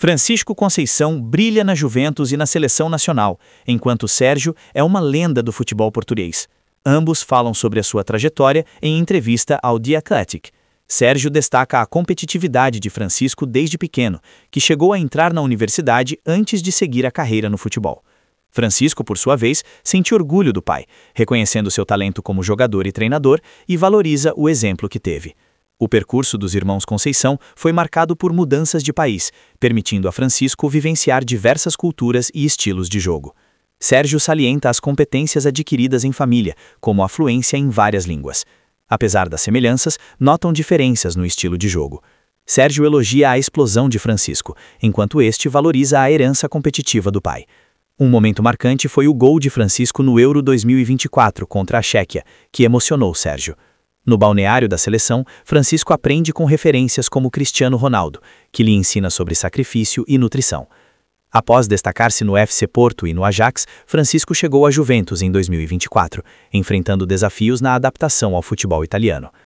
Francisco Conceição brilha na Juventus e na seleção nacional, enquanto Sérgio é uma lenda do futebol português. Ambos falam sobre a sua trajetória em entrevista ao The Athletic. Sérgio destaca a competitividade de Francisco desde pequeno, que chegou a entrar na universidade antes de seguir a carreira no futebol. Francisco, por sua vez, sente orgulho do pai, reconhecendo seu talento como jogador e treinador e valoriza o exemplo que teve. O percurso dos irmãos Conceição foi marcado por mudanças de país, permitindo a Francisco vivenciar diversas culturas e estilos de jogo. Sérgio salienta as competências adquiridas em família, como a fluência em várias línguas. Apesar das semelhanças, notam diferenças no estilo de jogo. Sérgio elogia a explosão de Francisco, enquanto este valoriza a herança competitiva do pai. Um momento marcante foi o gol de Francisco no Euro 2024 contra a Chequia, que emocionou Sérgio. No balneário da seleção, Francisco aprende com referências como Cristiano Ronaldo, que lhe ensina sobre sacrifício e nutrição. Após destacar-se no FC Porto e no Ajax, Francisco chegou à Juventus em 2024, enfrentando desafios na adaptação ao futebol italiano.